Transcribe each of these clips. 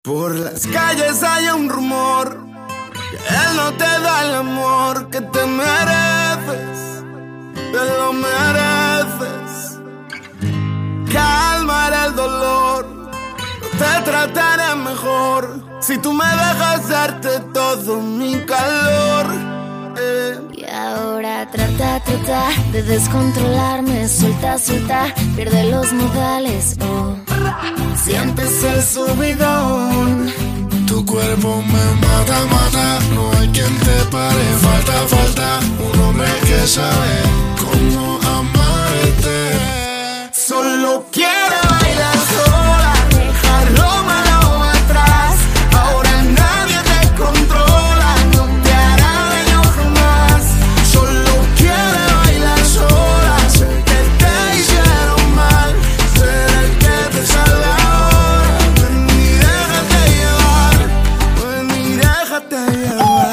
Por las calles hay un rumor que él no te da el amor que te mereces, te lo mereces. Calmaré el dolor, te trataré mejor si tú me dejas darte todo mi calor. Y ahora trata de descontrolarme, suelta, pierde los modales, oh. Sientes el subidón. Tu cuerpo me mata, no hay quien te pare. Falta un hombre que sabe cómo amarte. Solo quiero bailar sola, dejar lo malo atrás. Ahora nadie te controla, no te hará daño jamás. Solo quiero bailar sola, sé que te hicieron mal, seré el que te salve ahora. Ven y déjate llevar, ven y déjate llevar.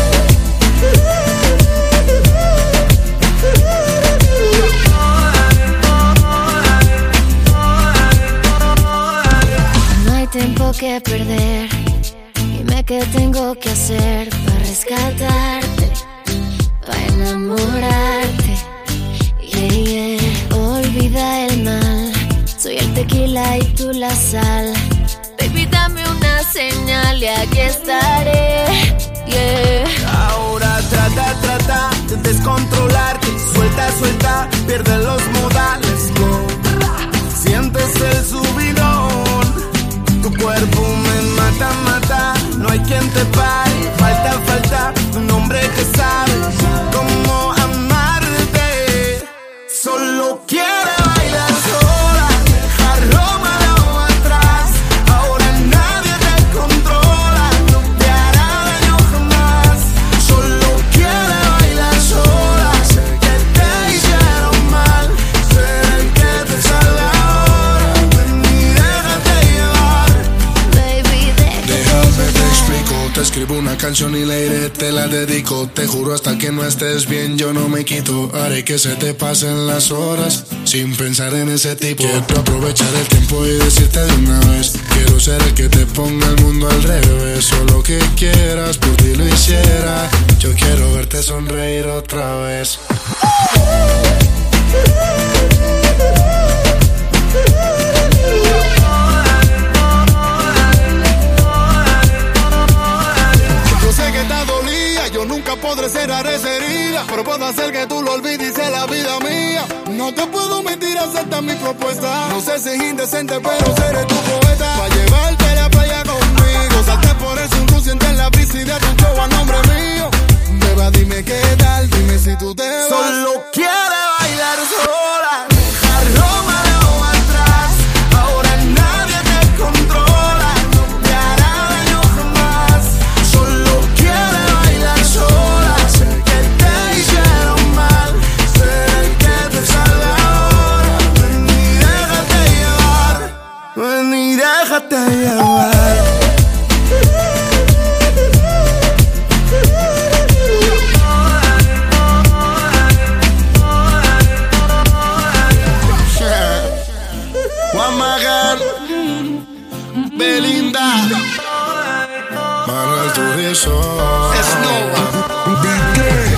Tiempo que perder, dime qué tengo que hacer para rescatarte, para enamorarte. Olvida el mal, soy el tequila y tú la sal. Baby, dame una señal y aquí estaré. Ahora trata de descontrolarte, suelta, pierde los modales, go. Sientes el subidón. Tu cuerpo me mata, no hay quien te pare. Falta un hombre que sabe cómo amarte. Solo quiere bailar sola, dejar lo malo atrás. Ahora nadie te controla, no te hará daño jamás. Solo quiere bailar sola, sé que te hicieron mal, seré el que te salve ahora. Ven y déjate llevar. Déjame te explico, te escribo una canción y la iré, te la dedico. Te juro hasta que no estés bien yo no me quito. Haré que se te pasen las horas sin pensar en ese tipo. Quiero aprovechar el tiempo y decirte de una vez, quiero ser el que te ponga el mundo al revés. Solo que quieras, por ti lo hiciera. Yo quiero verte sonreír otra vez. Yo nunca podré cerrar esa herida, pero puedo hacer que tú lo olvides y sea la vida mía. No te puedo mentir, acepta mi propuesta. No sé si es indecente, pero seré tu poeta. Pa' llevarte a la playa conmigo, salte por el sunroof, sientes la brisa y de tu show a nombre mío. Beba, dime qué tal, dime si tú te vas. Solo quiere bailar sola, dejar lo malo atrás. Ahora nadie te controla, no te hará daño jamás. Solo quiere bailar sola, sé que te hicieron mal, seré el que te salve ahora. Ven y déjate llevar, ven y déjate llevar. Juan Magán, Belinda, Manuel Turizo, Snova,